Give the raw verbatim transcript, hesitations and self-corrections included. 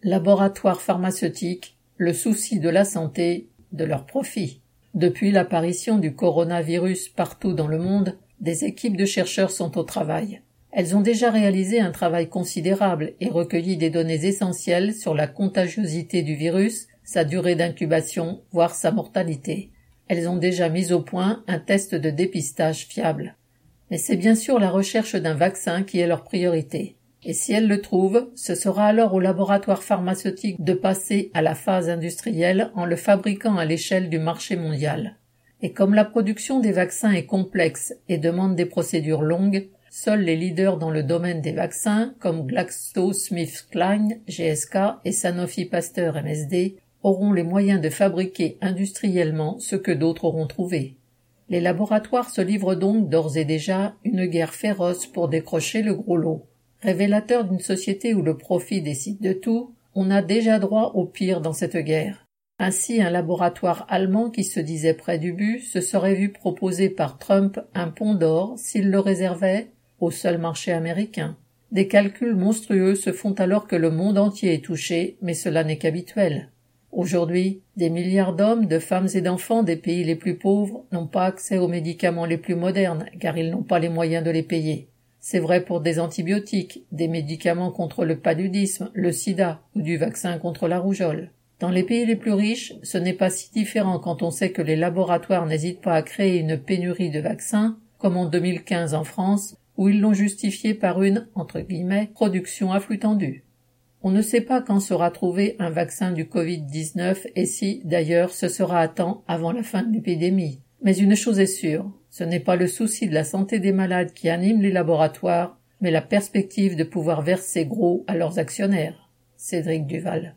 laboratoires pharmaceutiques, le souci de la santé, de leur profit. Depuis l'apparition du coronavirus partout dans le monde, des équipes de chercheurs sont au travail. Elles ont déjà réalisé un travail considérable et recueilli des données essentielles sur la contagiosité du virus, sa durée d'incubation, voire sa mortalité. Elles ont déjà mis au point un test de dépistage fiable. Mais c'est bien sûr la recherche d'un vaccin qui est leur priorité. Et si elles le trouvent, ce sera alors aux laboratoires pharmaceutiques de passer à la phase industrielle en le fabriquant à l'échelle du marché mondial. Et comme la production des vaccins est complexe et demande des procédures longues, seuls les leaders dans le domaine des vaccins, comme GlaxoSmithKline, G S K et Sanofi Pasteur M S D, auront les moyens de fabriquer industriellement ce que d'autres auront trouvé. Les laboratoires se livrent donc d'ores et déjà une guerre féroce pour décrocher le gros lot. Révélateur d'une société où le profit décide de tout, on a déjà droit au pire dans cette guerre. Ainsi, un laboratoire allemand qui se disait près du but se serait vu proposer par Trump un pont d'or s'il le réservait au seul marché américain. Des calculs monstrueux se font alors que le monde entier est touché, mais cela n'est qu'habituel. Aujourd'hui, des milliards d'hommes, de femmes et d'enfants des pays les plus pauvres n'ont pas accès aux médicaments les plus modernes, car ils n'ont pas les moyens de les payer. C'est vrai pour des antibiotiques, des médicaments contre le paludisme, le sida ou du vaccin contre la rougeole. Dans les pays les plus riches, ce n'est pas si différent quand on sait que les laboratoires n'hésitent pas à créer une pénurie de vaccins, comme en deux mille quinze en France, où ils l'ont justifié par une, entre guillemets, production à flux tendu. On ne sait pas quand sera trouvé un vaccin du covid dix-neuf et si, d'ailleurs, ce sera à temps avant la fin de l'épidémie. Mais une chose est sûre, ce n'est pas le souci de la santé des malades qui anime les laboratoires, mais la perspective de pouvoir verser gros à leurs actionnaires. Cédric Duval.